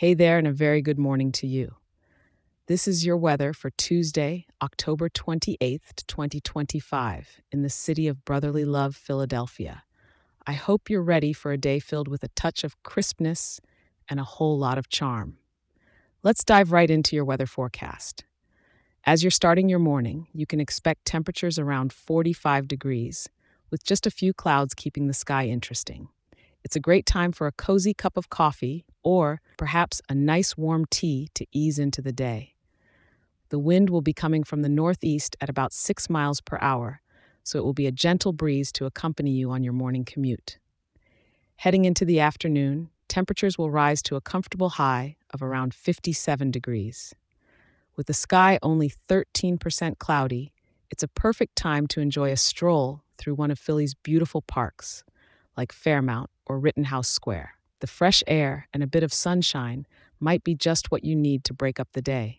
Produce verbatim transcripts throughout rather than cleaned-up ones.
Hey there, and a very good morning to you. This is your weather for Tuesday, October twenty-eighth, twenty twenty-five, in the city of brotherly love, Philadelphia. I hope you're ready for a day filled with a touch of crispness and a whole lot of charm. Let's dive right into your weather forecast. As you're starting your morning, you can expect temperatures around forty-five degrees, with just a few clouds keeping the sky interesting. It's a great time for a cozy cup of coffee or perhaps a nice warm tea to ease into the day. The wind will be coming from the northeast at about six miles per hour, so it will be a gentle breeze to accompany you on your morning commute. Heading into the afternoon, temperatures will rise to a comfortable high of around fifty-seven degrees. With the sky only thirteen percent cloudy, it's a perfect time to enjoy a stroll through one of Philly's beautiful parks, like Fairmount or Rittenhouse Square. The fresh air and a bit of sunshine might be just what you need to break up the day.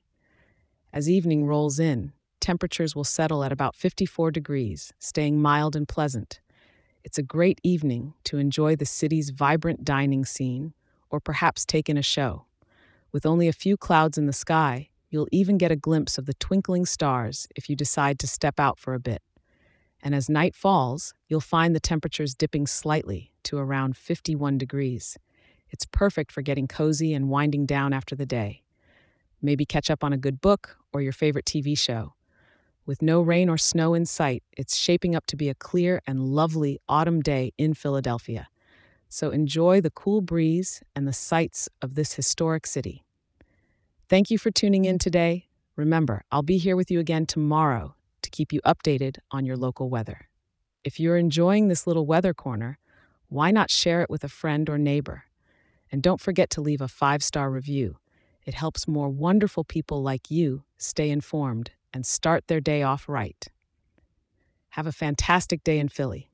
As evening rolls in, temperatures will settle at about fifty-four degrees, staying mild and pleasant. It's a great evening to enjoy the city's vibrant dining scene or perhaps take in a show. With only a few clouds in the sky, you'll even get a glimpse of the twinkling stars if you decide to step out for a bit. And as night falls, you'll find the temperatures dipping slightly to around fifty-one degrees. It's perfect for getting cozy and winding down after the day. Maybe catch up on a good book or your favorite T V show. With no rain or snow in sight, it's shaping up to be a clear and lovely autumn day in Philadelphia. So enjoy the cool breeze and the sights of this historic city. Thank you for tuning in today. Remember, I'll be here with you again tomorrow to keep you updated on your local weather. If you're enjoying this little weather corner, why not share it with a friend or neighbor? And don't forget to leave a five-star review. It helps more wonderful people like you stay informed and start their day off right. Have a fantastic day in Philly.